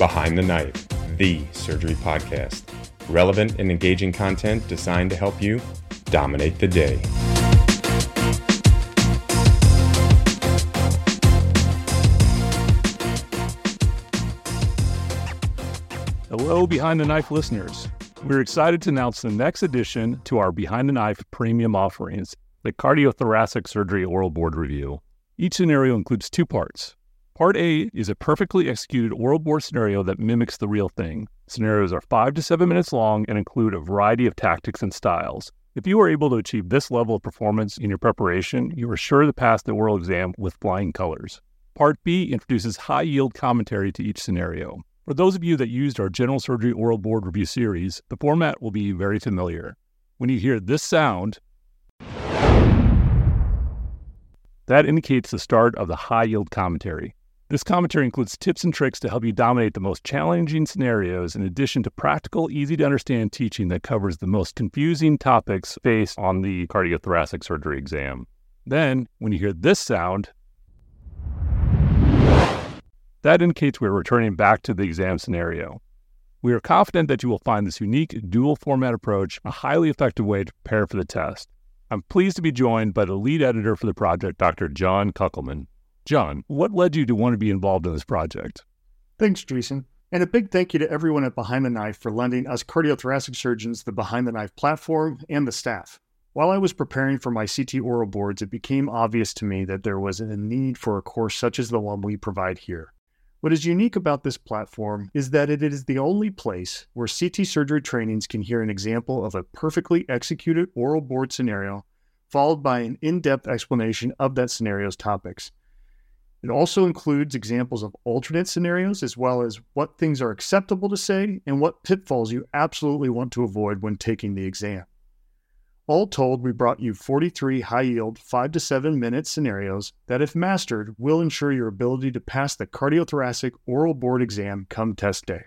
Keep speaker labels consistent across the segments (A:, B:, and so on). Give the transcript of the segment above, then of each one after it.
A: Behind the Knife, the surgery podcast. Relevant and engaging content designed to help you dominate the day.
B: Hello, Behind the Knife listeners. We're excited to announce the next addition to our Behind the Knife premium offerings, the Cardiothoracic Surgery Oral Board Review. Each scenario includes two parts. Part A is a perfectly executed oral board scenario that mimics the real thing. Scenarios are 5 to 7 minutes long and include a variety of tactics and styles. If you are able to achieve this level of performance in your preparation, you are sure to pass the oral exam with flying colors. Part B introduces high-yield commentary to each scenario. For those of you that used our General Surgery Oral Board Review series, the format will be very familiar. When you hear this sound, that indicates the start of the high-yield commentary. This commentary includes tips and tricks to help you dominate the most challenging scenarios in addition to practical, easy-to-understand teaching that covers the most confusing topics faced on the cardiothoracic surgery exam. Then, when you hear this sound, that indicates we're returning back to the exam scenario. We are confident that you will find this unique dual-format approach a highly effective way to prepare for the test. I'm pleased to be joined by the lead editor for the project, Dr. John Kuckelman. John, what led you to want to be involved in this project?
C: Thanks, Jason. And a big thank you to everyone at Behind the Knife for lending us cardiothoracic surgeons the Behind the Knife platform and the staff. While I was preparing for my CT oral boards, it became obvious to me that there was a need for a course such as the one we provide here. What is unique about this platform is that it is the only place where CT surgery trainings can hear an example of a perfectly executed oral board scenario, followed by an in-depth explanation of that scenario's topics. It also includes examples of alternate scenarios, as well as what things are acceptable to say and what pitfalls you absolutely want to avoid when taking the exam. All told, we brought you 43 high-yield 5 to 7 minute scenarios that, if mastered, will ensure your ability to pass the cardiothoracic oral board exam come test day.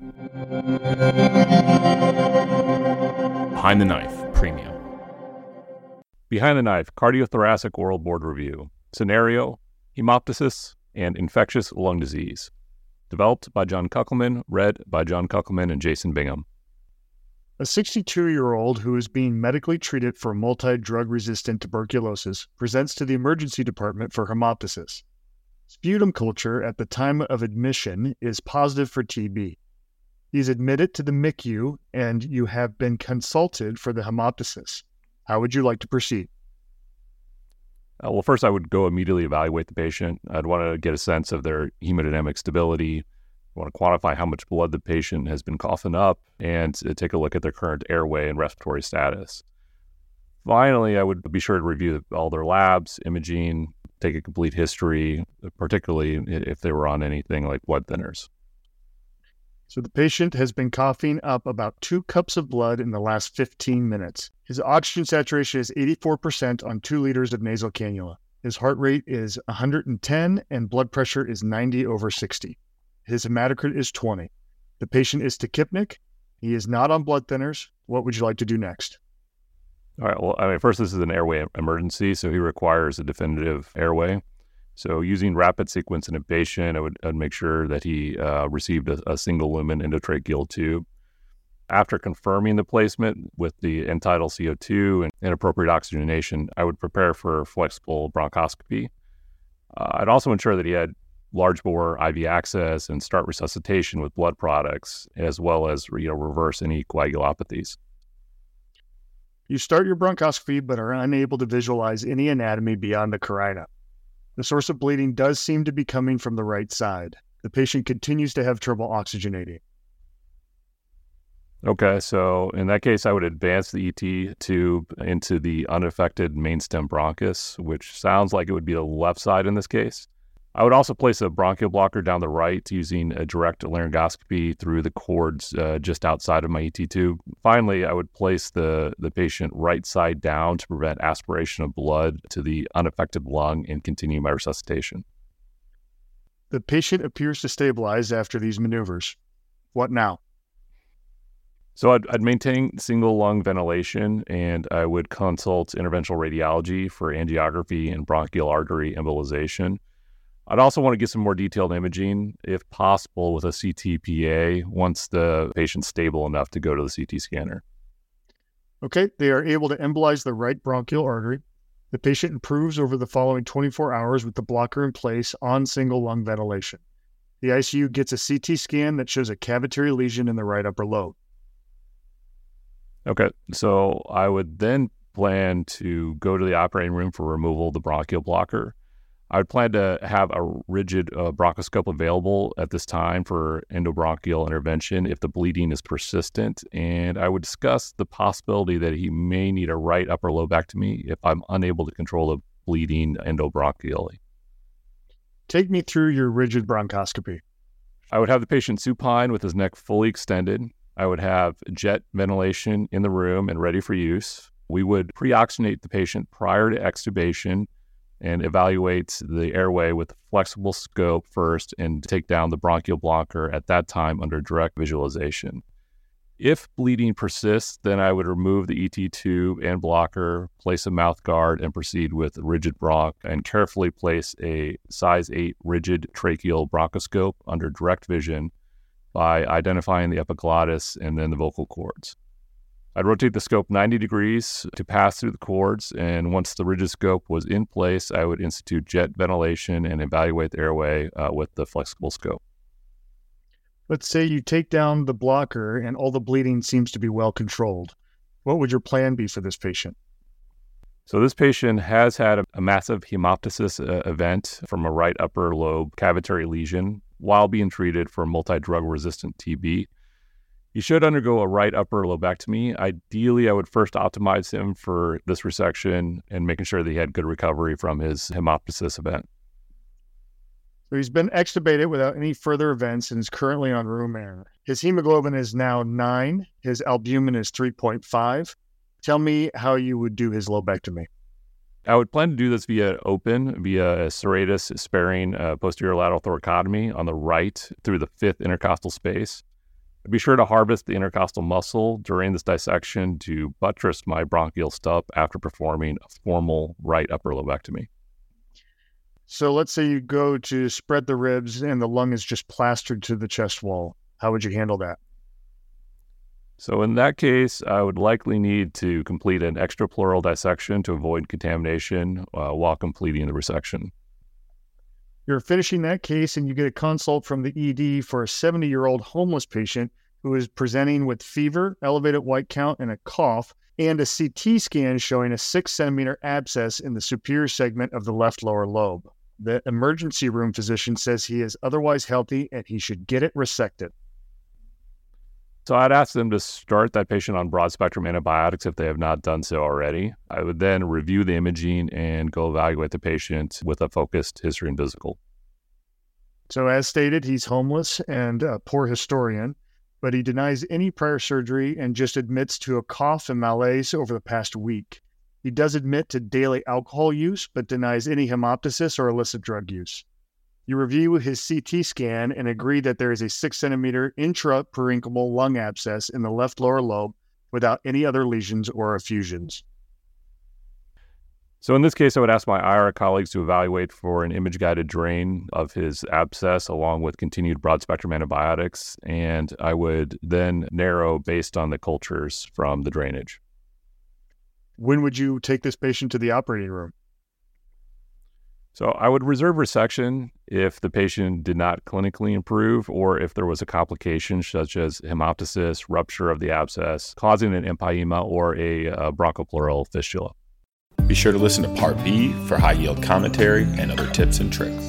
B: Behind the Knife Premium. Behind the Knife Cardiothoracic Oral Board Review. Scenario: hemoptysis and infectious lung disease. Developed by John Kuckelman, read by John Kuckelman and Jason Bingham.
C: A 62-year-old who is being medically treated for multi-drug-resistant tuberculosis presents to the emergency department for hemoptysis. Sputum culture at the time of admission is positive for TB. He is admitted to the MICU and you have been consulted for the hemoptysis. How would you like to proceed?
B: Well, first I would go immediately evaluate the patient. I'd want to get a sense of their hemodynamic stability. I want to quantify how much blood the patient has been coughing up and take a look at their current airway and respiratory status. Finally, I would be sure to review all their labs, imaging, take a complete history, particularly if they were on anything like blood thinners.
C: So the patient has been coughing up about 2 cups of blood in the last 15 minutes. His oxygen saturation is 84% on 2 liters of nasal cannula. His heart rate is 110 and blood pressure is 90/60. His hematocrit is 20. The patient is tachypnic. He is not on blood thinners. What would you like to do next?
B: All right. Well, first, this is an airway emergency, so he requires a definitive airway. So using rapid sequence intubation, I'd make sure that he received a single lumen endotracheal tube. After confirming the placement with the end-tidal CO2 and appropriate oxygenation, I would prepare for flexible bronchoscopy. I'd also ensure that he had large bore IV access and start resuscitation with blood products, as well as reverse any coagulopathies.
C: You start your bronchoscopy but are unable to visualize any anatomy beyond the carina. The source of bleeding does seem to be coming from the right side. The patient continues to have trouble oxygenating.
B: Okay, so in that case, I would advance the ET tube into the unaffected mainstem bronchus, which sounds like it would be the left side in this case. I would also place a bronchial blocker down the right using a direct laryngoscopy through the cords just outside of my ET tube. Finally, I would place the patient right side down to prevent aspiration of blood to the unaffected lung and continue my resuscitation.
C: The patient appears to stabilize after these maneuvers. What now?
B: So I'd maintain single lung ventilation, and I would consult interventional radiology for angiography and bronchial artery embolization. I'd also want to get some more detailed imaging, if possible, with a CTPA once the patient's stable enough to go to the CT scanner.
C: Okay, they are able to embolize the right bronchial artery. The patient improves over the following 24 hours with the blocker in place on single lung ventilation. The ICU gets a CT scan that shows a cavitary lesion in the right upper lobe.
B: Okay, so I would then plan to go to the operating room for removal of the bronchial blocker. I would plan to have a rigid bronchoscope available at this time for endobronchial intervention if the bleeding is persistent, and I would discuss the possibility that he may need a right upper lobectomy if I'm unable to control the bleeding endobronchially.
C: Take me through your rigid bronchoscopy.
B: I would have the patient supine with his neck fully extended. I would have jet ventilation in the room and ready for use. We would pre-oxygenate the patient prior to extubation and evaluate the airway with a flexible scope first and take down the bronchial blocker at that time under direct visualization. If bleeding persists, then I would remove the ET tube and blocker, place a mouth guard, and proceed with rigid bronch and carefully place a size 8 rigid tracheal bronchoscope under direct vision by identifying the epiglottis and then the vocal cords. I'd rotate the scope 90 degrees to pass through the cords, and once the rigid scope was in place, I would institute jet ventilation and evaluate the airway with the flexible scope.
C: Let's say you take down the blocker and all the bleeding seems to be well controlled. What would your plan be for this patient?
B: So this patient has had a massive hemoptysis event from a right upper lobe cavitary lesion while being treated for multi-drug resistant TB. He should undergo a right upper lobectomy. Ideally, I would first optimize him for this resection and making sure that he had good recovery from his hemoptysis event.
C: So he's been extubated without any further events and is currently on room air. His hemoglobin is now 9. His albumin is 3.5. Tell me how you would do his lobectomy.
B: I would plan to do this via a serratus sparing posterior lateral thoracotomy on the right through the 5th intercostal space. Be sure to harvest the intercostal muscle during this dissection to buttress my bronchial stub after performing a formal right upper lobectomy.
C: So let's say you go to spread the ribs and the lung is just plastered to the chest wall. How would you handle that?
B: So in that case, I would likely need to complete an extrapleural dissection to avoid contamination while completing the resection.
C: You're finishing that case and you get a consult from the ED for a 70-year-old homeless patient who is presenting with fever, elevated white count, and a cough, and a CT scan showing a 6-centimeter abscess in the superior segment of the left lower lobe. The emergency room physician says he is otherwise healthy and he should get it resected.
B: So I'd ask them to start that patient on broad-spectrum antibiotics if they have not done so already. I would then review the imaging and go evaluate the patient with a focused history and physical.
C: So as stated, he's homeless and a poor historian, but he denies any prior surgery and just admits to a cough and malaise over the past week. He does admit to daily alcohol use, but denies any hemoptysis or illicit drug use. You review his CT scan and agree that there is a 6-centimeter intraparenchymal lung abscess in the left lower lobe without any other lesions or effusions.
B: So in this case, I would ask my IR colleagues to evaluate for an image-guided drain of his abscess along with continued broad-spectrum antibiotics, and I would then narrow based on the cultures from the drainage.
C: When would you take this patient to the operating room?
B: So I would reserve resection if the patient did not clinically improve or if there was a complication such as hemoptysis, rupture of the abscess, causing an empyema or a bronchopleural fistula.
A: Be sure to listen to Part B for high-yield commentary and other tips and tricks.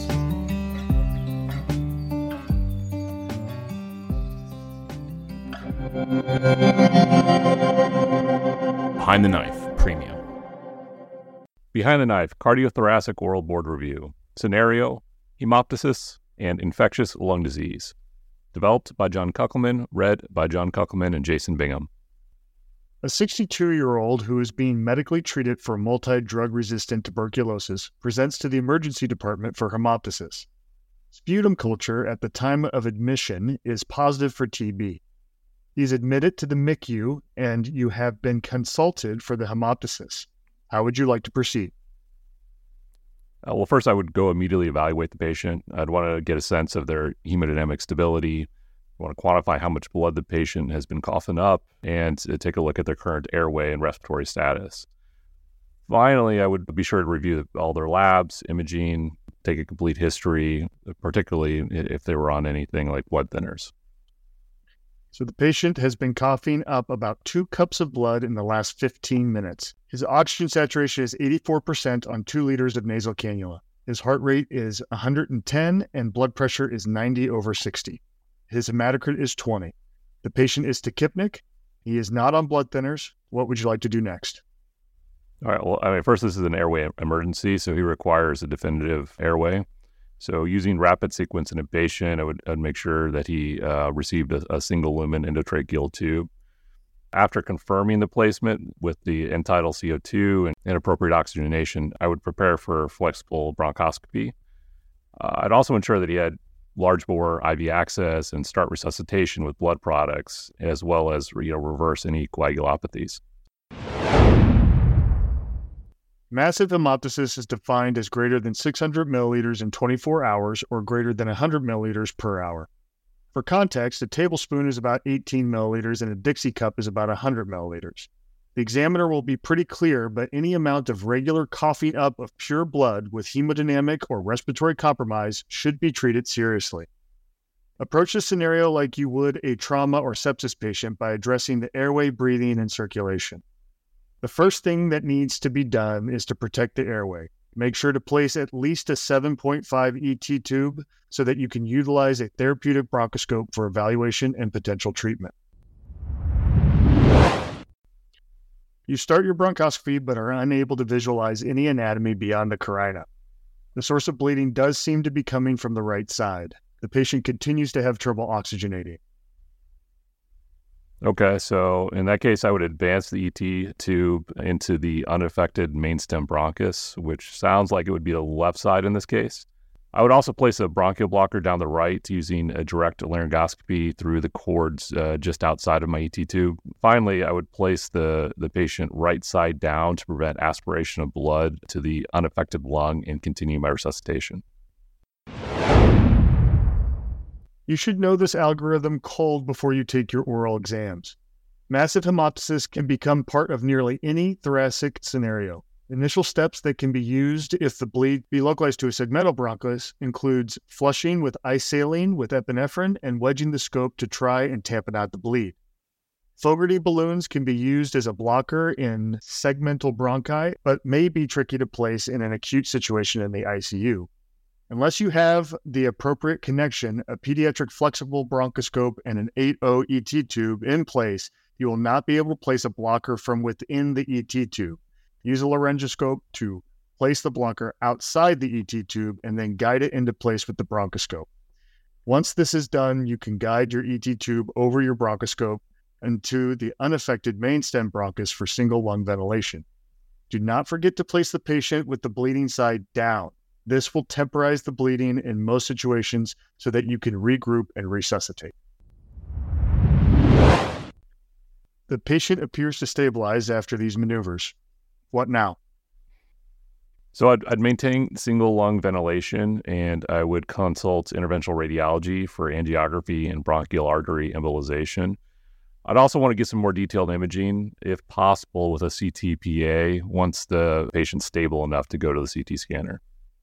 A: Behind the Knife Premium.
B: Behind the Knife, Cardiothoracic Oral Board Review. Scenario, hemoptysis and infectious lung disease. Developed by John Kuckelman, read by John Kuckelman and Jason Bingham.
C: A 62-year-old who is being medically treated for multi-drug-resistant tuberculosis presents to the emergency department for hemoptysis. Sputum culture at the time of admission is positive for TB. He is admitted to the MICU and you have been consulted for the hemoptysis. How would you like to proceed?
B: Well, first I would go immediately evaluate the patient. I'd want to get a sense of their hemodynamic stability. I want to quantify how much blood the patient has been coughing up and take a look at their current airway and respiratory status. Finally, I would be sure to review all their labs, imaging, take a complete history, particularly if they were on anything like blood thinners.
C: So the patient has been coughing up about 2 cups of blood in the last 15 minutes. His oxygen saturation is 84% on 2 liters of nasal cannula. His heart rate is 110 and blood pressure is 90/60. His hematocrit is 20. The patient is tachypnic. He is not on blood thinners. What would you like to do next?
B: All right. Well, first, this is an airway emergency, so he requires a definitive airway. So using rapid sequence intubation, I'd make sure that he received a single lumen endotracheal tube. After confirming the placement with the end-tidal CO2 and appropriate oxygenation, I would prepare for flexible bronchoscopy. I'd also ensure that he had large bore IV access and start resuscitation with blood products, as well as reverse any coagulopathies.
C: Massive hemoptysis is defined as greater than 600 milliliters in 24 hours or greater than 100 milliliters per hour. For context, a tablespoon is about 18 milliliters and a Dixie cup is about 100 milliliters. The examiner will be pretty clear, but any amount of regular coughing up of pure blood with hemodynamic or respiratory compromise should be treated seriously. Approach the scenario like you would a trauma or sepsis patient by addressing the airway, breathing, and circulation. The first thing that needs to be done is to protect the airway. Make sure to place at least a 7.5 ET tube so that you can utilize a therapeutic bronchoscope for evaluation and potential treatment. You start your bronchoscopy but are unable to visualize any anatomy beyond the carina. The source of bleeding does seem to be coming from the right side. The patient continues to have trouble oxygenating.
B: Okay, so in that case, I would advance the ET tube into the unaffected mainstem bronchus, which sounds like it would be the left side in this case. I would also place a bronchial blocker down the right using a direct laryngoscopy through the cords just outside of my ET tube. Finally, I would place the patient right side down to prevent aspiration of blood to the unaffected lung and continue my resuscitation.
C: You should know this algorithm cold before you take your oral exams. Massive hemoptysis can become part of nearly any thoracic scenario. Initial steps that can be used if the bleed be localized to a segmental bronchus includes flushing with isaline with epinephrine and wedging the scope to try and tampen out the bleed. Fogarty balloons can be used as a blocker in segmental bronchi, but may be tricky to place in an acute situation in the ICU. Unless you have the appropriate connection, a pediatric flexible bronchoscope and an 8.0 ET tube in place, you will not be able to place a blocker from within the ET tube. Use a laryngoscope to place the blocker outside the ET tube and then guide it into place with the bronchoscope. Once this is done, you can guide your ET tube over your bronchoscope into the unaffected mainstem bronchus for single lung ventilation. Do not forget to place the patient with the bleeding side down. This will temporize the bleeding in most situations so that you can regroup and resuscitate. The patient appears to stabilize after these maneuvers. What now?
B: So I'd maintain single lung ventilation, and I would consult interventional radiology for angiography and bronchial artery embolization. I'd also want to get some more detailed imaging, if possible, with a CT-PA once the patient's stable enough to go to the CT scanner.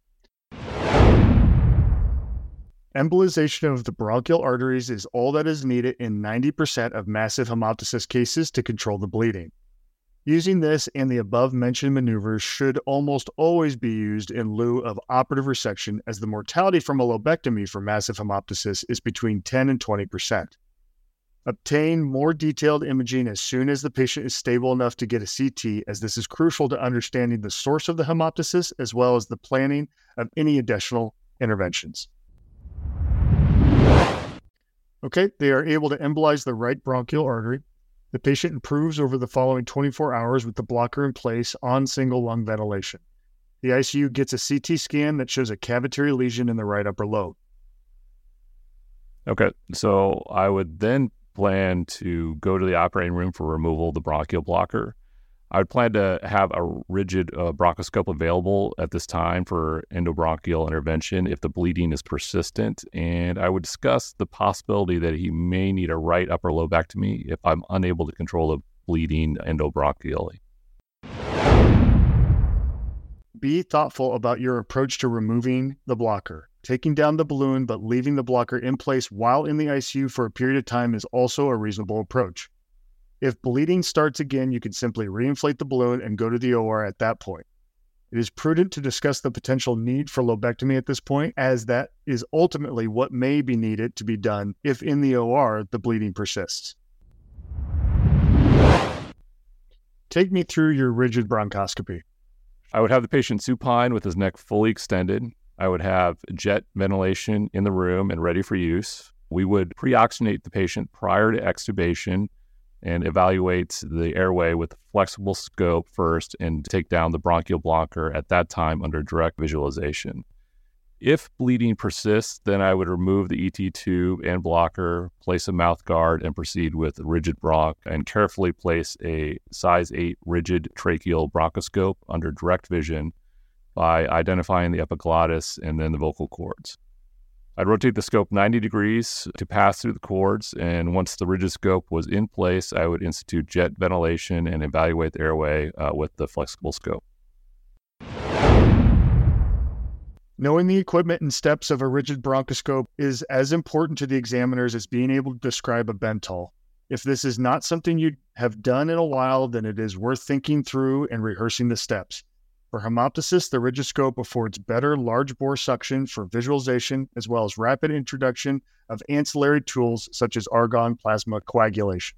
C: Embolization of the bronchial arteries is all that is needed in 90% of massive hemoptysis cases to control the bleeding. Using this and the above-mentioned maneuvers should almost always be used in lieu of operative resection, as the mortality from a lobectomy for massive hemoptysis is between 10 and 20%. Obtain more detailed imaging as soon as the patient is stable enough to get a CT, as this is crucial to understanding the source of the hemoptysis as well as the planning of any additional interventions. Okay, they are able to embolize the right bronchial artery. The patient improves over the following 24 hours with the blocker in place on single lung ventilation. The ICU gets a CT scan that shows a cavitary lesion in the right upper lobe.
B: Okay, so I would then plan to go to the operating room for removal of the bronchial blocker. I would plan to have a rigid bronchoscope available at this time for endobronchial intervention if the bleeding is persistent, and I would discuss the possibility that he may need a right upper lobectomy if I'm unable to control the bleeding endobronchially.
C: Be thoughtful about your approach to removing the blocker. Taking down the balloon but leaving the blocker in place while in the ICU for a period of time is also a reasonable approach. If bleeding starts again, you can simply reinflate the balloon and go to the OR at that point. It is prudent to discuss the potential need for lobectomy at this point, as that is ultimately what may be needed to be done if in the OR the bleeding persists. Take me through your rigid bronchoscopy.
B: I would have the patient supine with his neck fully extended. I would have jet ventilation in the room and ready for use. We would pre-oxygenate the patient prior to extubation and evaluate the airway with a flexible scope first and take down the bronchial blocker at that time under direct visualization. If bleeding persists, then I would remove the ET tube and blocker, place a mouth guard, and proceed with rigid bronch and carefully place a size 8 rigid tracheal bronchoscope under direct vision by identifying the epiglottis and then the vocal cords. I'd rotate the scope 90 degrees to pass through the cords, and once the rigid scope was in place, I would institute jet ventilation and evaluate the airway with the flexible scope.
C: Knowing the equipment and steps of a rigid bronchoscope is as important to the examiners as being able to describe a Bentall. If this is not something you have done in a while, then it is worth thinking through and rehearsing the steps. For hemoptysis, the rigid scope affords better large bore suction for visualization, as well as rapid introduction of ancillary tools such as argon plasma coagulation.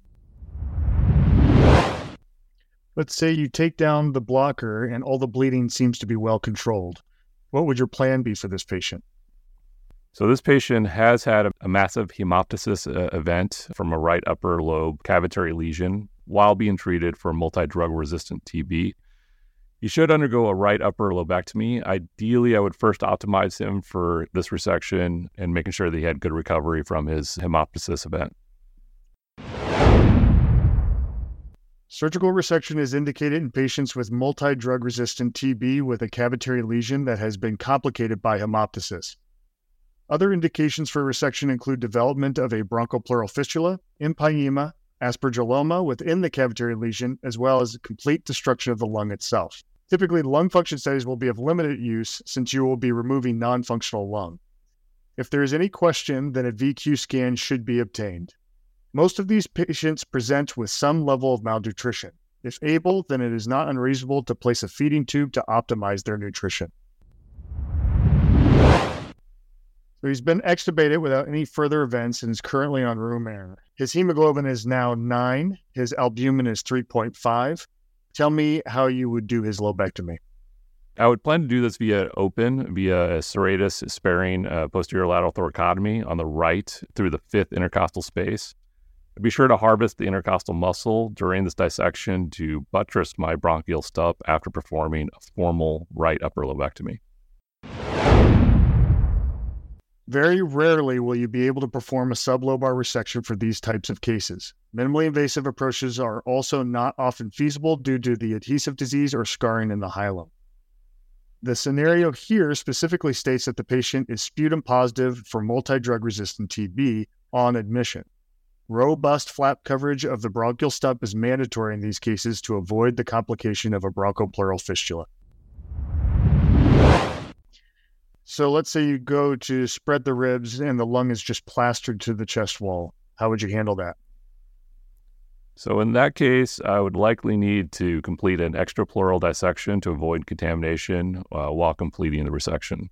C: Let's say you take down the blocker and all the bleeding seems to be well controlled. What would your plan be for this patient?
B: So this patient has had a massive hemoptysis event from a right upper lobe cavitary lesion while being treated for multi-drug resistant TB. He should undergo a right upper lobectomy. Ideally, I would first optimize him for this resection and making sure that he had good recovery from his hemoptysis event.
C: Surgical resection is indicated in patients with multi-drug resistant TB with a cavitary lesion that has been complicated by hemoptysis. Other indications for resection include development of a bronchopleural fistula, empyema, aspergilloma within the cavitary lesion, as well as complete destruction of the lung itself. Typically, lung function studies will be of limited use since you will be removing non-functional lung. If there is any question, then a VQ scan should be obtained. Most of these patients present with some level of malnutrition. If able, then it is not unreasonable to place a feeding tube to optimize their nutrition. So he's been extubated without any further events and is currently on room air. His hemoglobin is now 9. His albumin is 3.5. Tell me how you would do his lobectomy.
B: I would plan to do this via a serratus sparing posterior lateral thoracotomy on the right through the 5th intercostal space. Be sure to harvest the intercostal muscle during this dissection to buttress my bronchial stub after performing a formal right upper lobectomy.
C: Very rarely will you be able to perform a sublobar resection for these types of cases. Minimally invasive approaches are also not often feasible due to the adhesive disease or scarring in the hilum. The scenario here specifically states that the patient is sputum positive for multi-drug resistant TB on admission. Robust flap coverage of the bronchial stub is mandatory in these cases to avoid the complication of a bronchopleural fistula. So let's say you go to spread the ribs and the lung is just plastered to the chest wall. How would you handle that?
B: So in that case, I would likely need to complete an extrapleural dissection to avoid contamination while completing the resection.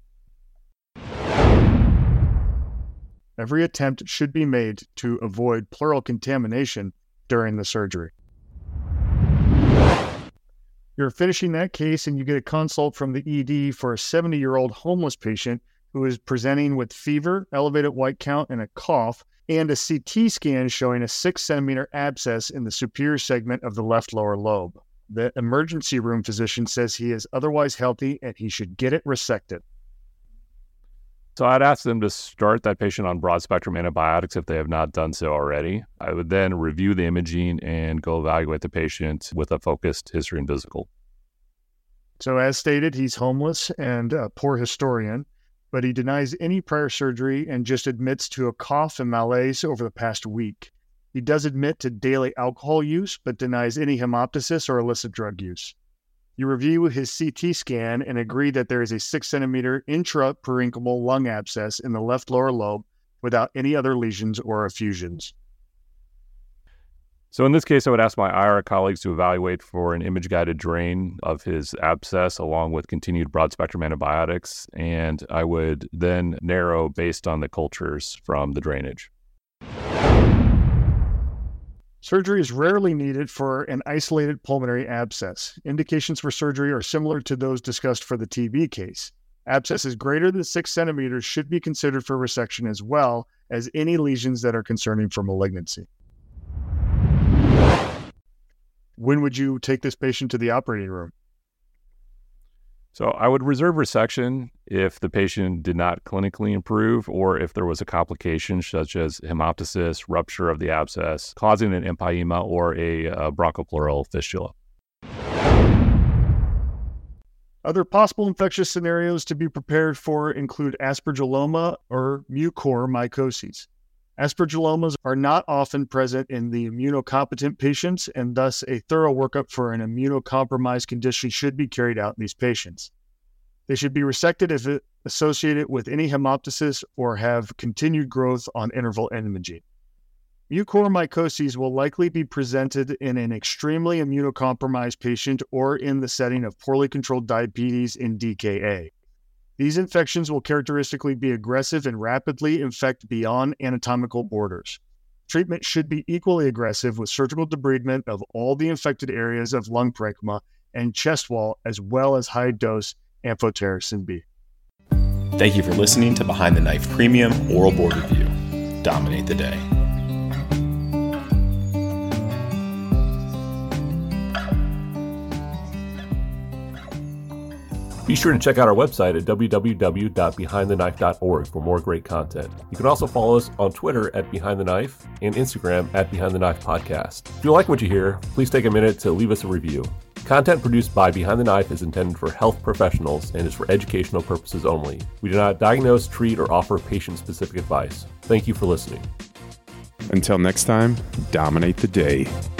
C: Every attempt should be made to avoid pleural contamination during the surgery. You're finishing that case and you get a consult from the ED for a 70-year-old homeless patient who is presenting with fever, elevated white count, and a cough, and a CT scan showing a 6-centimeter abscess in the superior segment of the left lower lobe. The emergency room physician says he is otherwise healthy and he should get it resected.
B: So I'd ask them to start that patient on broad-spectrum antibiotics if they have not done so already. I would then review the imaging and go evaluate the patient with a focused history and physical.
C: So as stated, he's homeless and a poor historian, but he denies any prior surgery and just admits to a cough and malaise over the past week. He does admit to daily alcohol use, but denies any hemoptysis or illicit drug use. You review his CT scan and agree that there is a 6-centimeter intraparenchymal lung abscess in the left lower lobe without any other lesions or effusions.
B: So in this case, I would ask my IR colleagues to evaluate for an image-guided drain of his abscess along with continued broad-spectrum antibiotics, and I would then narrow based on the cultures from the drainage.
C: Surgery is rarely needed for an isolated pulmonary abscess. Indications for surgery are similar to those discussed for the TB case. Abscesses greater than 6 centimeters should be considered for resection as well as any lesions that are concerning for malignancy. When would you take this patient to the operating room?
B: So I would reserve resection if the patient did not clinically improve or if there was a complication such as hemoptysis, rupture of the abscess, causing an empyema or a bronchopleural fistula.
C: Other possible infectious scenarios to be prepared for include aspergilloma or mucormycosis. Aspergillomas are not often present in the immunocompetent patients, and thus a thorough workup for an immunocompromised condition should be carried out in these patients. They should be resected if associated with any hemoptysis or have continued growth on interval imaging. Mucormycosis will likely be presented in an extremely immunocompromised patient or in the setting of poorly controlled diabetes in DKA. These infections will characteristically be aggressive and rapidly infect beyond anatomical borders. Treatment should be equally aggressive with surgical debridement of all the infected areas of lung parenchyma and chest wall, as well as high-dose amphotericin B.
A: Thank you for listening to Behind the Knife Premium Oral Board Review. Dominate the day.
D: Be sure to check out our website at www.behindtheknife.org for more great content. You can also follow us on Twitter at Behind the Knife and Instagram at Behind the Knife Podcast. If you like what you hear, please take a minute to leave us a review. Content produced by Behind the Knife is intended for health professionals and is for educational purposes only. We do not diagnose, treat, or offer patient-specific advice. Thank you for listening.
A: Until next time, dominate the day.